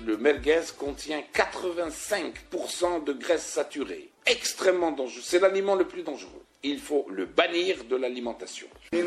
Le merguez contient 85% de graisse saturée. Extrêmement dangereux. C'est l'aliment le plus dangereux. Il faut le bannir de l'alimentation.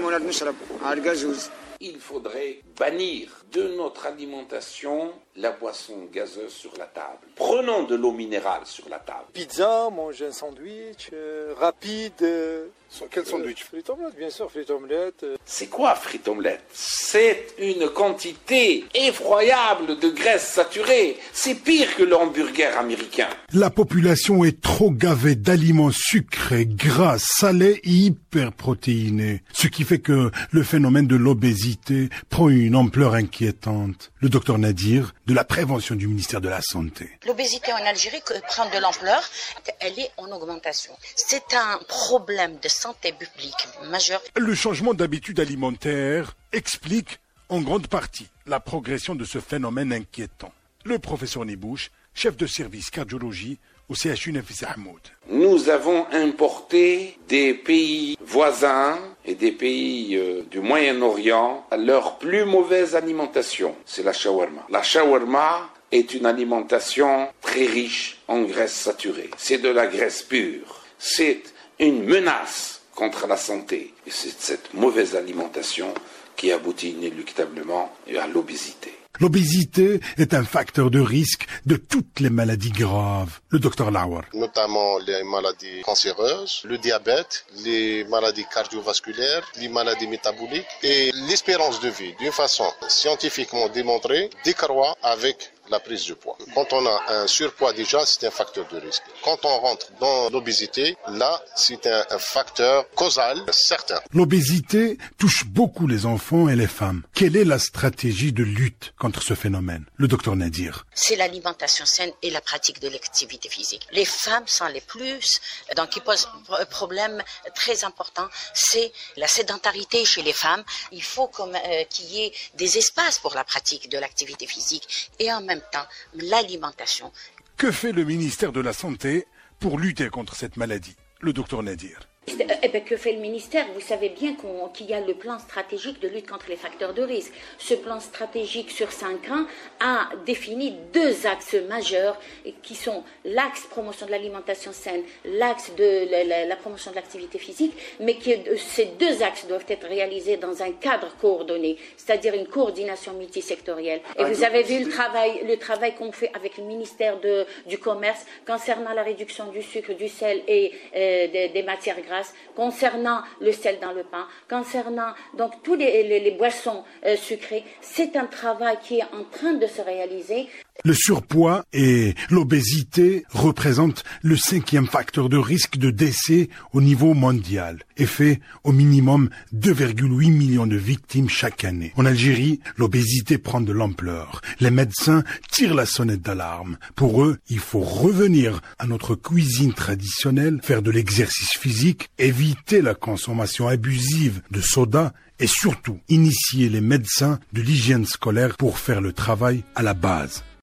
Il faudrait bannir de notre alimentation la boisson gazeuse sur la table. Prenons de l'eau minérale sur la table. Pizza, manger un sandwich, rapide. Quel sandwich? Frites omelettes, bien sûr, frites omelettes. C'est quoi frites omelettes? C'est une quantité effroyable de graisse saturée. C'est pire que le hamburger américain. La population est trop gavée d'aliments sucrés, gras, salés et hyperprotéinés, ce qui fait que le phénomène de l'obésité prend une ampleur inquiétante. Le docteur Nadir, de la prévention du ministère de la Santé. L'obésité en Algérie prend de l'ampleur, elle est en augmentation. C'est un problème de santé publique majeur. Le changement d'habitude alimentaire explique en grande partie la progression de ce phénomène inquiétant. Le professeur Nibouche, chef de service cardiologie au CHU Nafis Hamoud. Nous avons importé des pays voisins et des pays du Moyen-Orient leur plus mauvaise alimentation, c'est la shawarma. La shawarma est une alimentation très riche en graisse saturée. C'est de la graisse pure. C'est une menace contre la santé. Et c'est cette mauvaise alimentation qui aboutit inéluctablement à l'obésité. L'obésité est un facteur de risque de toutes les maladies graves. Le docteur Lawar. Notamment les maladies cancéreuses, le diabète, les maladies cardiovasculaires, les maladies métaboliques et l'espérance de vie, d'une façon scientifiquement démontrée, décroît avec la prise de poids. Quand on a un surpoids déjà, c'est un facteur de risque. Quand on rentre dans l'obésité, là, c'est un facteur causal certain. L'obésité touche beaucoup les enfants et les femmes. Quelle est la stratégie de lutte contre ce phénomène? Le docteur Nadir. C'est l'alimentation saine et la pratique de l'activité physique. Les femmes sont les plus, donc qui posent un problème très important, c'est la sédentarité chez les femmes. Il faut qu'il y ait des espaces pour la pratique de l'activité physique et en même temps l'alimentation. Que fait le ministère de la Santé pour lutter contre cette maladie? Le docteur Nadir. Que fait le ministère? Vous savez bien qu'il y a le plan stratégique de lutte contre les facteurs de risque. Ce plan stratégique sur 5 ans a défini 2 axes majeurs qui sont l'axe promotion de l'alimentation saine, l'axe de la promotion de l'activité physique, mais ces 2 axes doivent être réalisés dans un cadre coordonné, c'est-à-dire une coordination multisectorielle. Et vous avez vu le travail qu'on fait avec le ministère du Commerce concernant la réduction du sucre, du sel et des matières grasses, concernant le sel dans le pain, concernant donc tous les boissons sucrées. C'est un travail qui est en train de se réaliser. Le surpoids et l'obésité représentent le 5e facteur de risque de décès au niveau mondial et fait au minimum 2,8 millions de victimes chaque année. En Algérie, l'obésité prend de l'ampleur. Les médecins tirent la sonnette d'alarme. Pour eux, il faut revenir à notre cuisine traditionnelle, faire de l'exercice physique, éviter la consommation abusive de soda et surtout initier les médecins de l'hygiène scolaire pour faire le travail à la base.